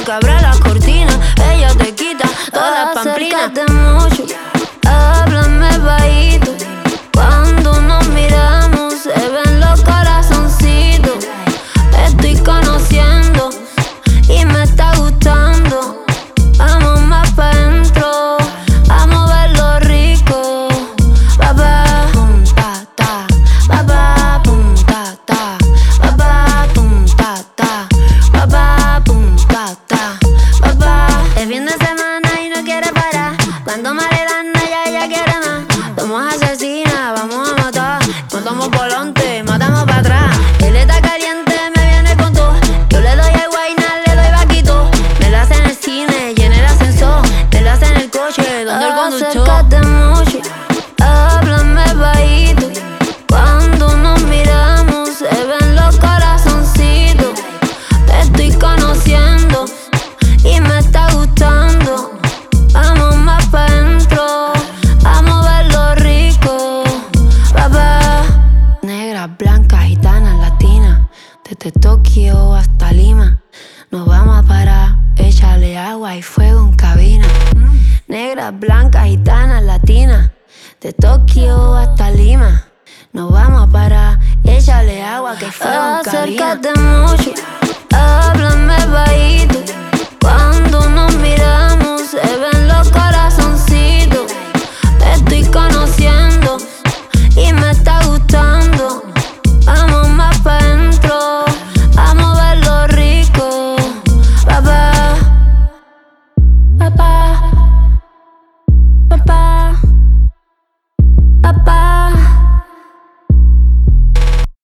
que abre las cortinas. Ella te quita todas las pamplinas. Acércate mucho, háblame bajito. Cuando nos miramos se ven los corazoncitos. Te estoy conociendo y me está gustando. Vamos más pa' dentro, a moverlo rico. Papá, pum, ta, ta. Papá, pum, ta, ta. Papá, pum, ta, ta. Papá, pum, ta, ta. Papá. Es fin de semana y no quiere parar. Cuando Marilana ella quiere más. Somos asesinas, vamos a matar. Matamos por delante, matamos para atrás. Él está caliente, me viene con todo. Yo le doy al guayna, le doy vaquito. Me lo hace en el cine y en el ascensor. Me lo hace en el coche, donde el conductor. Acércate mucho, háblame bajito. Cuando nos miramos se ven los corazoncitos. Te estoy conociendo y me está gustando. Vamos más pa' dentro, a moverlo rico. Papá. Negra, blanca, gitana, latina. Desde Tokio hasta Lima. Nos vamos a parar, échale agua y fuego en cabina. Negra, blanca, gitana, latina. De Tokio hasta Lima. Nos vamos a parar, échale agua que hay fuego en cabina. Acércate mucho,